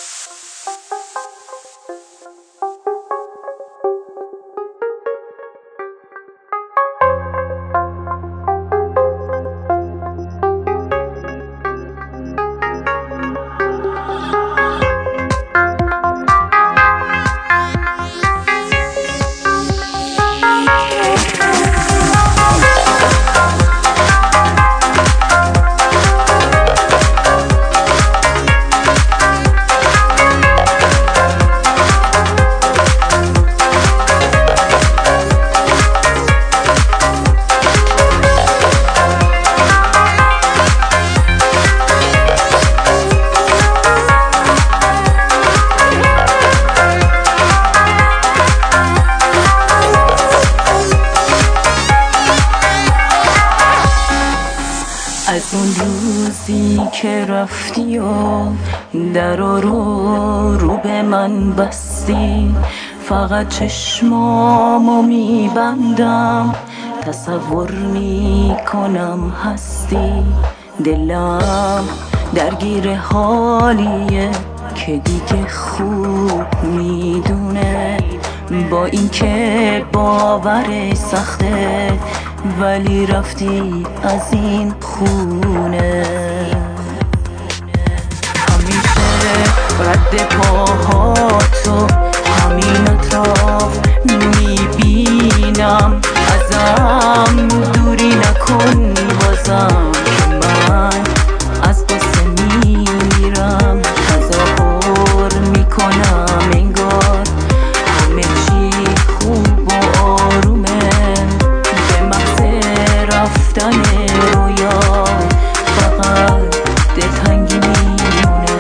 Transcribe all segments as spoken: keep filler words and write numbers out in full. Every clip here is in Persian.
از اون روزی که رفتی و در رو رو به من بستی، فقط چشمامو میبندم تصور میکنم هستی. دلم درگیر حالیه که دیگه خوب میدونه، با اینکه باور سخته ولی رفتی از این خونه. همیشه رد پاهاتو همین اطراف میبینم، ازم دوری نکن بازم که من از قصه میمیرم. تظاهر میکنم انگار همه چی خوب و آرومه، رفتن رویا فقط دلتنگی میمونه.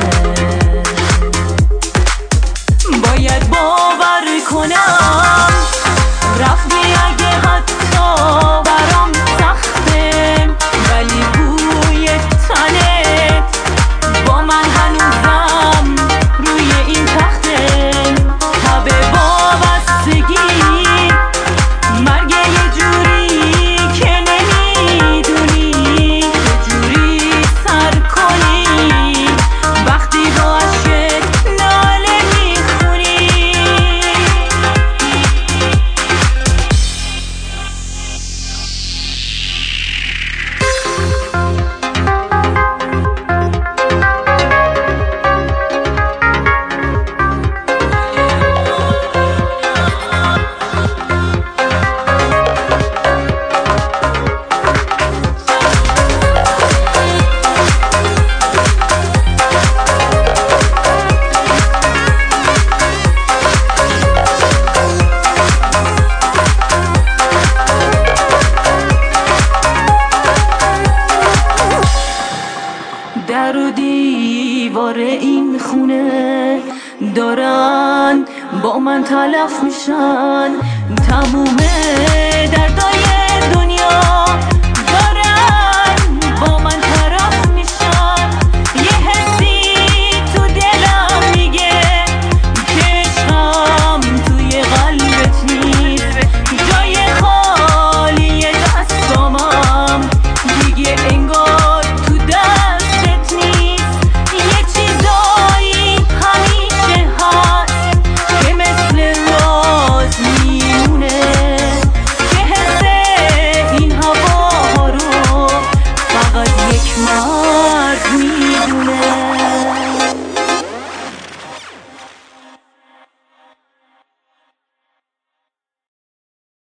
باید باور کنم رفتی اگه حتی برام سخته، ولی بوی تنت با من هنوزم روی این تخته. تب وابستگی مرگ یه جوری در و دیوار این خونه دارن با من تلف میشن، تموم دردای دنیا